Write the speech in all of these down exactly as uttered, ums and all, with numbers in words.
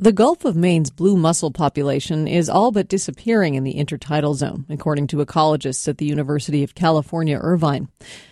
The Gulf of Maine's blue mussel population is all but disappearing in the intertidal zone, according to ecologists at the University of California, Irvine.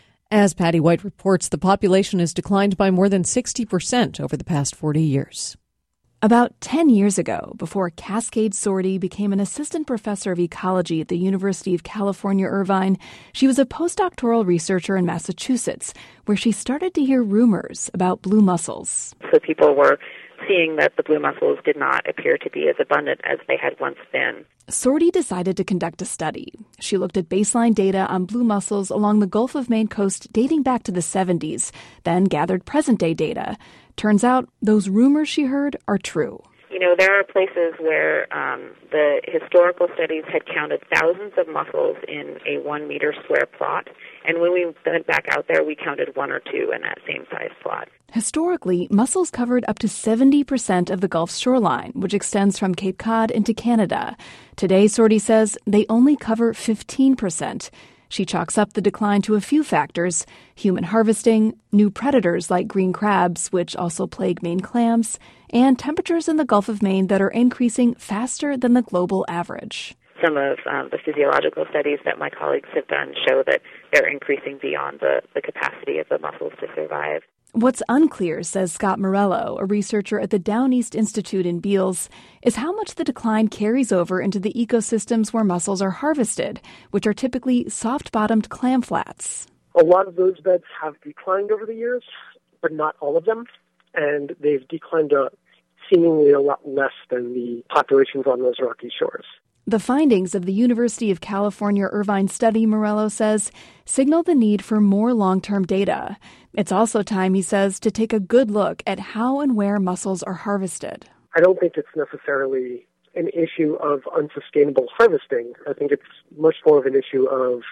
As Patty White reports, the population has declined by more than sixty percent over the past forty years. About ten years ago, before Cascade Sordi became an assistant professor of ecology at the University of California, Irvine, she was a postdoctoral researcher in Massachusetts, where she started to hear rumors about blue mussels. So people were seeing that the blue mussels did not appear to be as abundant as they had once been. Sordi decided to conduct a study. She looked at baseline data on blue mussels along the Gulf of Maine coast dating back to the seventies, then gathered present-day data. Turns out those rumors she heard are true. You know, there are places where um, the historical studies had counted thousands of mussels in a one-meter square plot, and when we went back out there, we counted one or two in that same size plot. Historically, mussels covered up to seventy percent of the Gulf's shoreline, which extends from Cape Cod into Canada. Today, Sordi says they only cover fifteen percent. She chalks up the decline to a few factors: human harvesting, new predators like green crabs, which also plague Maine clams, and temperatures in the Gulf of Maine that are increasing faster than the global average. Some of um, the physiological studies that my colleagues have done show that they're increasing beyond the, the capacity of the mussels to survive. What's unclear, says Scott Morello, a researcher at the Down East Institute in Beals, is how much the decline carries over into the ecosystems where mussels are harvested, which are typically soft-bottomed clam flats. A lot of those beds have declined over the years, but not all of them, and they've declined uh, seemingly a lot less than the populations on those rocky shores. The findings of the University of California Irvine study, Morello says, signal the need for more long-term data. It's also time, he says, to take a good look at how and where mussels are harvested. I don't think it's necessarily an issue of unsustainable harvesting. I think it's much more of an issue of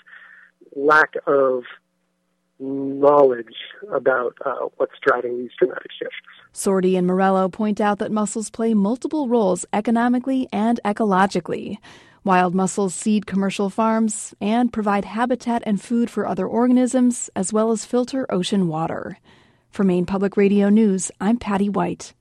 lack of knowledge about uh, what's driving these dramatic shifts. Sordi and Morello point out that mussels play multiple roles economically and ecologically. Wild mussels seed commercial farms and provide habitat and food for other organisms, as well as filter ocean water. For Maine Public Radio News, I'm Patty White.